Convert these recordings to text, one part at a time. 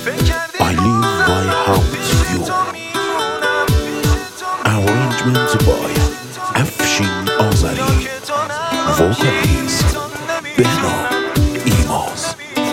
I live by house view. Arrangement by افشین آذری. vocalist بهنام ایماز.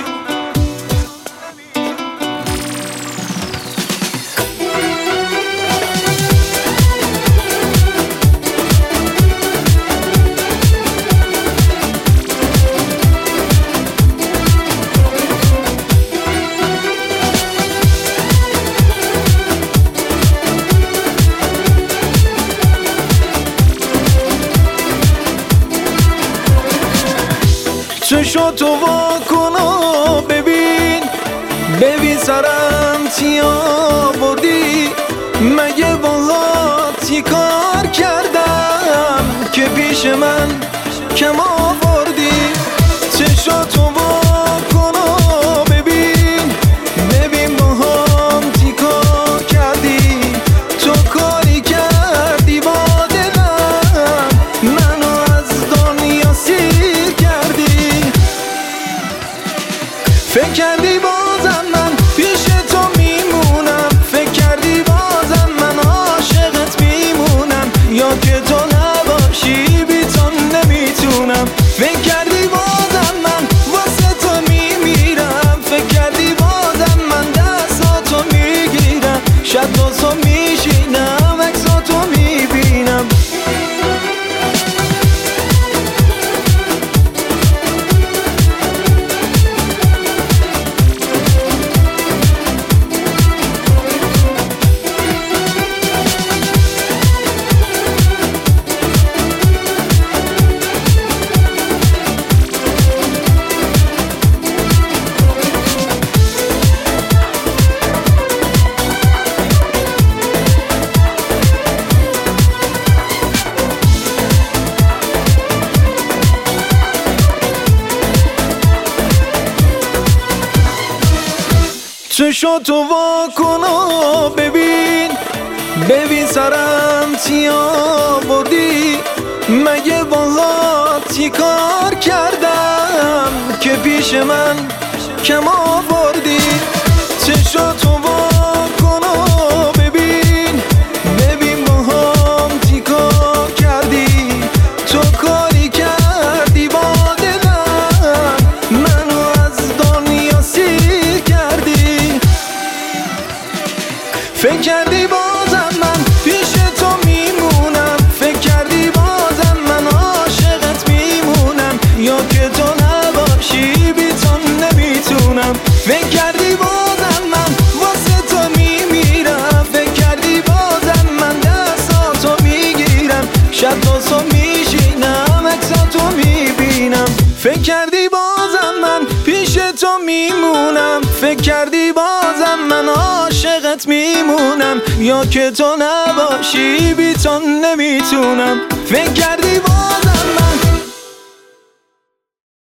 چشاتو واکن و ببین سرم چی آوردی. مگه باهات کار کردم که پیش من کم آوردی. چشاتو واکن و ببین باهام چی کار کردی. تو کاری کردی با دلم، منو از دنیا سیر کردی. فکر کردی بازم من پیش تو میمونم، فکر کردی بازم من عاشقت میمونم، یا که تو نباشی بی تو نمیتونم. فکر کردی بازم من واسه تو میمیرم، فکر کردی بازم من دستاتو میگیرم، شب واسه میشینم عکساتو میبینم. چشاتو واکن و ببین سرم چی آوردی. مگه باهات کار کردم که پیش من کم آوردی. چشاتو واکن و ببین باهام چی کار کردی. تو کاری کردی با دلم، منو از دنیا سیر کردی. فکر کردی بازم من پیش تو میمونم، فکر کردی بازم من عاشقت میمونم، یا که تو نباشی بی تو نمیتونم. فکر کردی بازم من واسه تو میمیرم، فکر کردی بازم من دستاتو میگیرم، شب واسه میشینم عکساتو میبینم. فکر کردی بازم من پیش تو میمونم، فکر کردی بازم من عاشقت میمونم، یا که تو نباشی بی تو نمیتونم. فکر کردی بازم